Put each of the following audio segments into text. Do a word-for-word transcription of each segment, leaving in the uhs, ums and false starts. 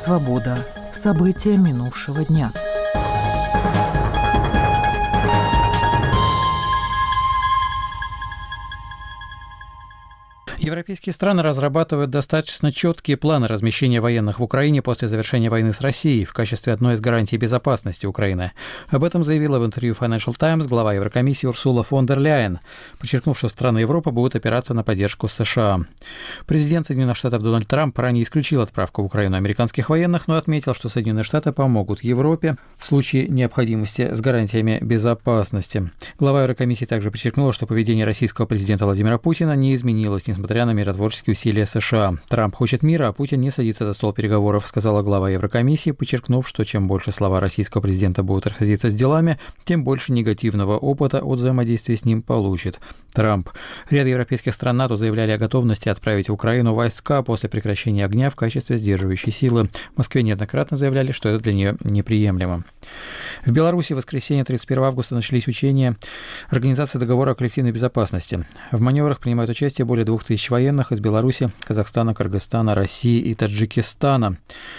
Свобода. События минувшего дня. Европейские страны разрабатывают достаточно четкие планы размещения военных в Украине после завершения войны с Россией в качестве одной из гарантий безопасности Украины. Об этом заявила в интервью Financial Times глава Еврокомиссии Урсула фон дер Ляйен, подчеркнув, что страны Европы будут опираться на поддержку США. Президент Соединенных Штатов Дональд Трамп ранее исключил отправку в Украину американских военных, но отметил, что Соединенные Штаты помогут Европе в случае необходимости с гарантиями безопасности. Глава Еврокомиссии также подчеркнула, что поведение российского президента Владимира Путина не изменилось, несмотря на миротворческие усилия США. Трамп хочет мира, а Путин не садится за стол переговоров, сказала глава Еврокомиссии, подчеркнув, что чем больше слова российского президента будут расходиться с делами, тем больше негативного опыта от взаимодействия с ним получит Трамп. Ряд европейских стран НАТО заявляли о готовности отправить в Украину войска после прекращения огня в качестве сдерживающей силы. В Москве неоднократно заявляли, что это для нее неприемлемо. В Беларуси в воскресенье тридцать первого августа начались учения Организации договора о коллективной безопасности. В маневрах принимают участие более двух тысяч военных из Беларуси, Казахстана, Кыргызстана, России и Таджикистана.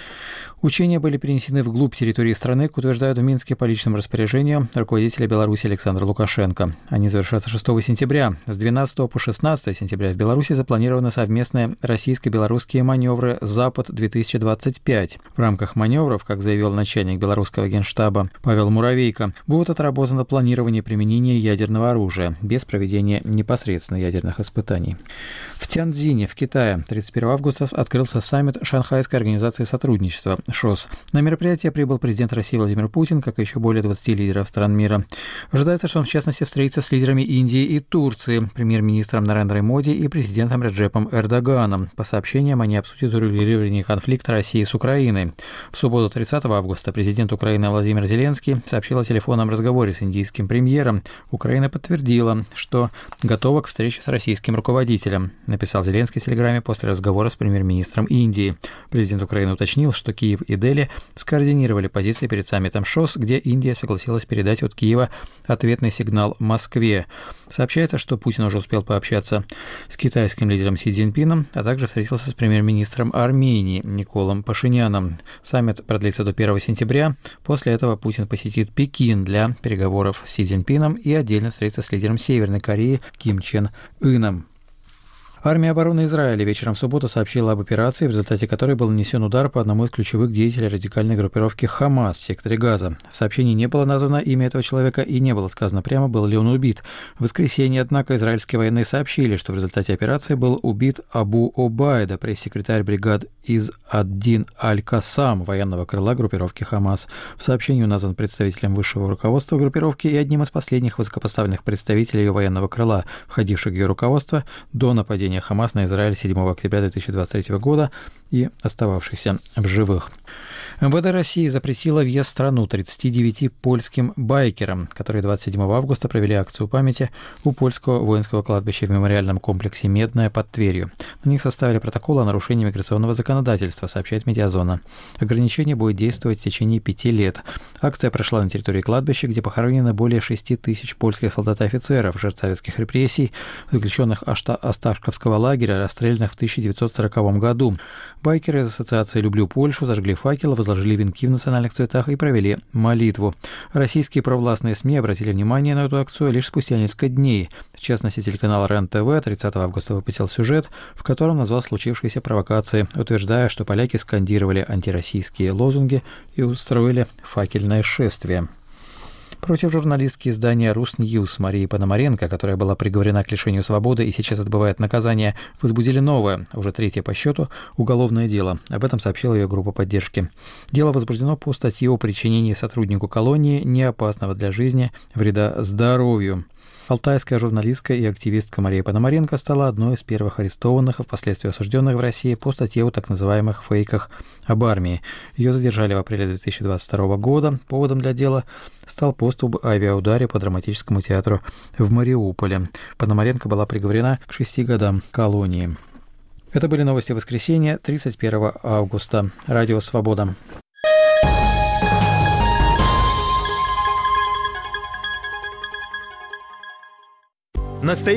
Учения были перенесены вглубь территории страны, как утверждают в Минске по личному распоряжению руководителя Беларуси Александра Лукашенко. Они завершатся шестого сентября. С двенадцатого по шестнадцатое сентября в Беларуси запланированы совместные российско-белорусские маневры «Запад-две тысячи двадцать пять». В рамках маневров, как заявил начальник белорусского генштаба Павел Муравейко, будут отработано планирование применения ядерного оружия без проведения непосредственно ядерных испытаний. В Тяньцзине, в Китае, тридцать первого августа открылся саммит Шанхайской организации сотрудничества ШОС. На мероприятие прибыл президент России Владимир Путин, как и еще более двадцати лидеров стран мира. Ожидается, что он в частности встретится с лидерами Индии и Турции, премьер-министром Нарендрой Моди и президентом Реджепом Эрдоганом. По сообщениям, они обсудят урегулирование конфликта России с Украиной. В субботу тридцатого августа президент Украины Владимир Зеленский сообщил о телефонном разговоре с индийским премьером. Украина подтвердила, что готова к встрече с российским руководителем, написал Зеленский в телеграмме после разговора с премьер-министром Индии. Президент Украины уточнил, что Киев и Дели скоординировали позиции перед саммитом ШОС, где Индия согласилась передать от Киева ответный сигнал Москве. Сообщается, что Путин уже успел пообщаться с китайским лидером Си Цзиньпином, а также встретился с премьер-министром Армении Николом Пашиняном. Саммит продлится до первого сентября. После этого Путин посетит Пекин для переговоров с Си Цзиньпином и отдельно встретится с лидером Северной Кореи Ким Чен Ыном. Армия обороны Израиля вечером в субботу сообщила об операции, в результате которой был нанесен удар по одному из ключевых деятелей радикальной группировки «Хамас» в секторе Газа. В сообщении не было названо имя этого человека и не было сказано прямо, был ли он убит. В воскресенье, однако, израильские военные сообщили, что в результате операции был убит Абу Обайда, пресс-секретарь бригад из Ад-Дин Аль-Кассам, военного крыла группировки «Хамас». В сообщении назван представителем высшего руководства группировки и одним из последних высокопоставленных представителей ее военного крыла, входивших в ее руководство до нападения Хамас на Израиль седьмого октября две тысячи двадцать третьего года и остававшихся в живых. эм вэ дэ России запретило въезд в страну тридцати девяти польским байкерам, которые двадцать седьмого августа провели акцию памяти у польского воинского кладбища в мемориальном комплексе «Медное» под Тверью. На них составили протокол о нарушении миграционного законодательства, сообщает «Медиазона». Ограничение будет действовать в течение пяти лет. Акция прошла на территории кладбища, где похоронено более шести тысяч польских солдат и офицеров, жертв советских репрессий, заключенных Осташковского лагеря, расстрелянных в тысяча девятьсот сороковом году. Байкеры из ассоциации «Люблю Польшу» зажгли факелы, возложили венки в национальных цветах и провели молитву. Российские провластные СМИ обратили внимание на эту акцию лишь спустя несколько дней. В частности, телеканал РЕН-ТВ тридцатого августа выпустил сюжет, в котором назвал случившиеся провокации, утверждая, что поляки скандировали антироссийские лозунги и устроили факельное шествие. Против журналистки издания «Русньюз» Марии Пономаренко, которая была приговорена к лишению свободы и сейчас отбывает наказание, возбудили новое, уже третье по счету, уголовное дело. Об этом сообщила ее группа поддержки. Дело возбуждено по статье о причинении сотруднику колонии неопасного для жизни вреда здоровью. Алтайская журналистка и активистка Мария Пономаренко стала одной из первых арестованных и впоследствии осужденных в России по статье о так называемых фейках об армии. Ее задержали в апреле две тысячи двадцать второго года. Поводом для дела стал пост об авиаударе по драматическому театру в Мариуполе. Пономаренко была приговорена к шести годам колонии. Это были новости воскресенья, тридцать первого августа. Радио «Свобода». Настоящий